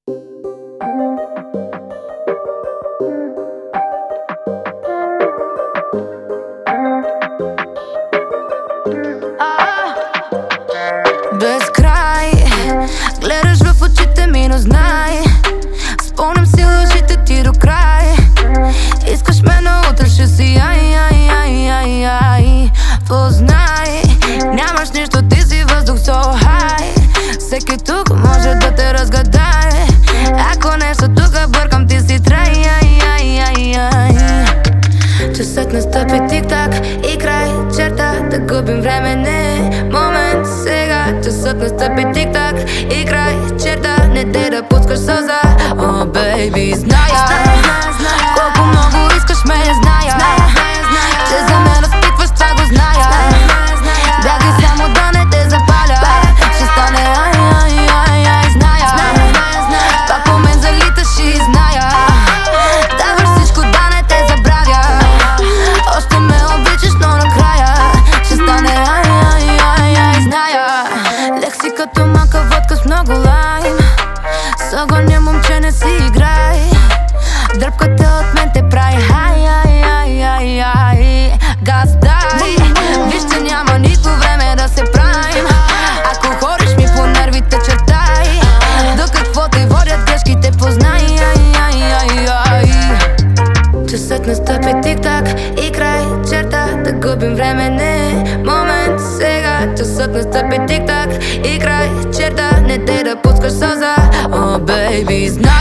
Безкрай, гледаш в очите ми, но знай, спомням си лъжите ти до край. Искаш ме, но утре ще си ай. Познай, нямаш нищо, ти си въздух so high. Всеки тук може да те разгадае. Ако нещо тук бъркам, ти си трай. Часът настъпи тик-так и край черта, да губим време не момент сега. Часът настъпи тик-так и край черта, не дей да пускаш сълза. О, бейби, зная колко много искаш ме, зная че за мен разпитваш, това го зная. Бягай само да не те запаля, ще стане зная. Пак по мен залиташ и зная, даваш всичко да не те забравя. Още ме обичаш, но накрая ще стане зная. Лех си като мака водка с много лайм, с огъня момче не си играй. Дръпката от мен те прави газ дай. Вижте, няма нито време да се правим. Ако ходиш ми по нервите, чертай. До какво те водят грешките, познай. Часът настъпи тик-так и край черта, да губим време не момент сега. Часът настъпи тик-так и край черта, не дей да пускаш сълза. О, бейби, знай